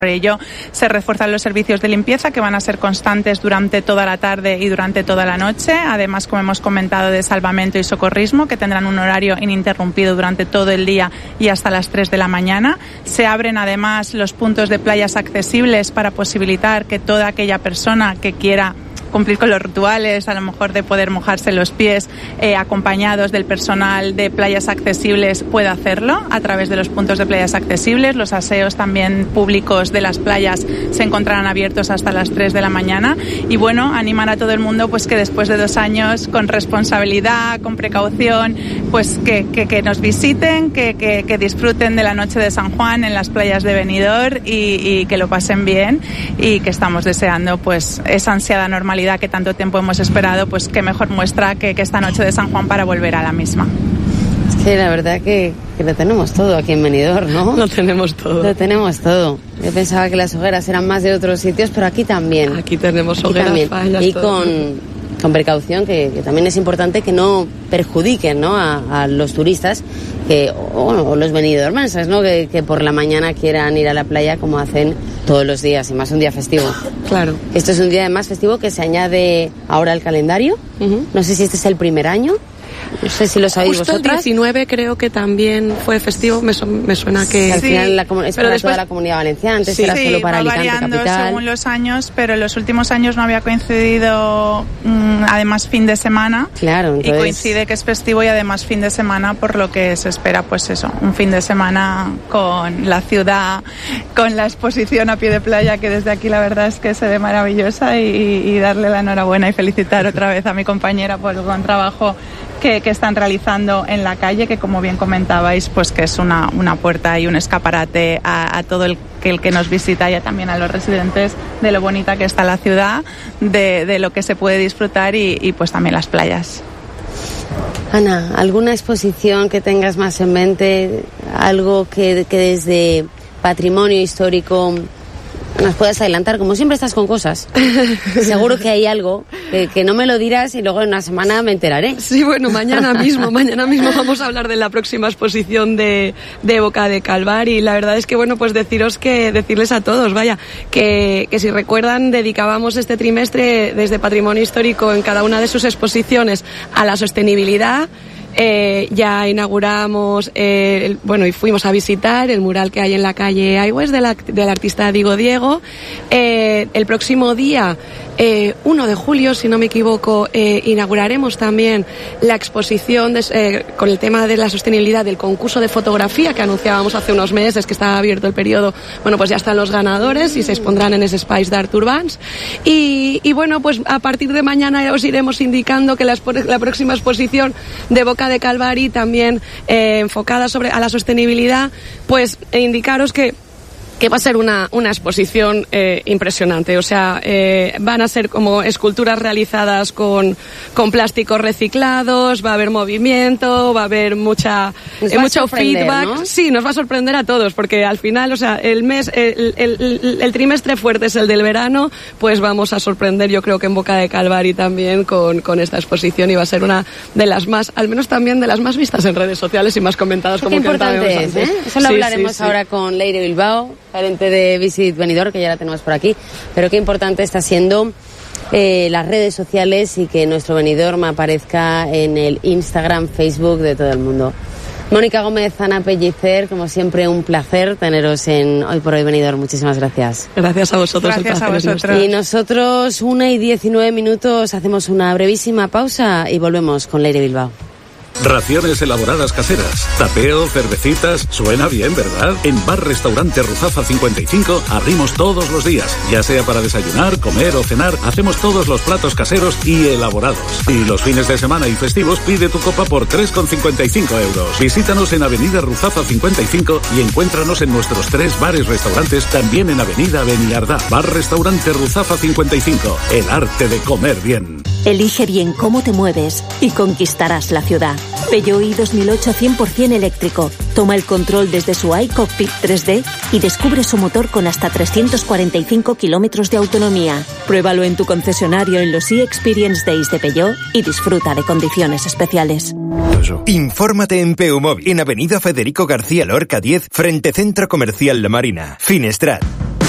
Por ello, se refuerzan los servicios de limpieza que van a ser constantes durante toda la tarde y durante toda la noche. Además, como hemos comentado, de salvamento y socorrismo, que tendrán un horario ininterrumpido durante todo el día y hasta las 3 de la mañana. Se abren además los puntos de playas accesibles para posibilitar que toda aquella persona que quiera cumplir con los rituales, a lo mejor de poder mojarse los pies, acompañados del personal de playas accesibles, pueda hacerlo a través de los puntos de playas accesibles. Los aseos también públicos de las playas se encontrarán abiertos hasta las 3 de la mañana. Y bueno, animar a todo el mundo pues que después de 2 años, con responsabilidad, con precaución, pues que nos visiten, que disfruten de la noche de San Juan en las playas de Benidorm y que lo pasen bien, y que estamos deseando pues esa ansiada normalidad que tanto tiempo hemos esperado, pues qué mejor muestra que esta noche de San Juan para volver a la misma. Es que la verdad que lo tenemos todo aquí en Benidorm, ¿no? Lo tenemos todo. Lo tenemos todo. Yo pensaba que las hogueras eran más de otros sitios, pero aquí también. Aquí tenemos hogueras, fallas, y todo. con precaución, que también es importante que no perjudiquen, ¿no?, a los turistas o los benidormenses, ¿no?, que por la mañana quieran ir a la playa como hacen todos los días, y más un día festivo. Claro. Esto es un día además festivo que se añade ahora al calendario. Uh-huh. No sé si este es el primer año. No sé si lo sabéis justo vosotras. El 19 creo que también fue festivo, me suena que... Al final es para toda la Comunidad Valenciana, antes era solo para Alicante variando capital. Según los años, pero en los últimos años no había coincidido además fin de semana. Claro, entonces... Y coincide que es festivo y además fin de semana, por lo que se espera pues eso, un fin de semana con la ciudad, con la exposición a pie de playa, que desde aquí la verdad es que se ve maravillosa, y darle la enhorabuena y felicitar otra vez a mi compañera por el buen trabajo que están realizando en la calle, que como bien comentabais, pues que es una puerta y un escaparate a todo el que nos visita, y también a los residentes, de lo bonita que está la ciudad, de lo que se puede disfrutar y pues también las playas. Ana, ¿alguna exposición que tengas más en mente? Algo que desde Patrimonio Histórico nos puedas adelantar. Como siempre estás con cosas. Seguro que hay algo que no me lo dirás y luego en una semana me enteraré. Sí, bueno, mañana mismo vamos a hablar de la próxima exposición de Boca de Calvar, y la verdad es que, bueno, pues decirles a todos, vaya, que si recuerdan, dedicábamos este trimestre desde Patrimonio Histórico en cada una de sus exposiciones a la sostenibilidad. Ya inauguramos, y fuimos a visitar el mural que hay en la calle Aigües del artista Diego. El próximo día, 1 de julio, si no me equivoco, inauguraremos también la exposición con el tema de la sostenibilidad del concurso de fotografía que anunciábamos hace unos meses, que estaba abierto el periodo. Bueno, pues ya están los ganadores y se expondrán en ese Space d'Art Urbans. Y bueno, pues a partir de mañana os iremos indicando que la próxima exposición de Boca de Calvari, también enfocada a la sostenibilidad, pues indicaros que va a ser una exposición impresionante. O sea, van a ser como esculturas realizadas con plásticos reciclados, va a haber movimiento, va a haber mucho feedback, ¿no? Sí, nos va a sorprender a todos, porque al final, o sea, el trimestre fuerte es el del verano, pues vamos a sorprender, yo creo que en Boca de Calvari también con esta exposición, y va a ser una de las más, al menos también de las más vistas en redes sociales y más comentadas, como comentábamos antes. Qué importante es, ¿eh? Eso lo hablaremos ahora con Leire Bilbao, gerente de Visit Benidorm, que ya la tenemos por aquí, pero qué importante está siendo las redes sociales y que nuestro Benidorm aparezca en el Instagram, Facebook de todo el mundo. Mónica Gómez, Ana Pellicer, como siempre un placer teneros en Hoy por Hoy Benidorm. Muchísimas gracias. Gracias a vosotros. Gracias a vosotros. Y nosotros, 1:19, hacemos una brevísima pausa y volvemos con Leire Bilbao. Raciones elaboradas caseras, tapeo, cervecitas, suena bien, ¿verdad? En Bar Restaurante Ruzafa 55 abrimos todos los días, ya sea para desayunar, comer o cenar, hacemos todos los platos caseros y elaborados. Y los fines de semana y festivos pide tu copa por 3,55 euros. Visítanos en Avenida Ruzafa 55 y encuéntranos en nuestros 3 bares restaurantes, también en Avenida Beniardá. Bar Restaurante Ruzafa 55, el arte de comer bien. Elige bien cómo te mueves y conquistarás la ciudad. Peugeot i 2008 100% eléctrico. Toma el control desde su iCockpit 3D y descubre su motor con hasta 345 kilómetros de autonomía. Pruébalo en tu concesionario en los e-Experience Days de Peugeot y disfruta de condiciones especiales. Infórmate en Peumóvil, en Avenida Federico García Lorca 10, frente Centro Comercial La Marina. Finestrat.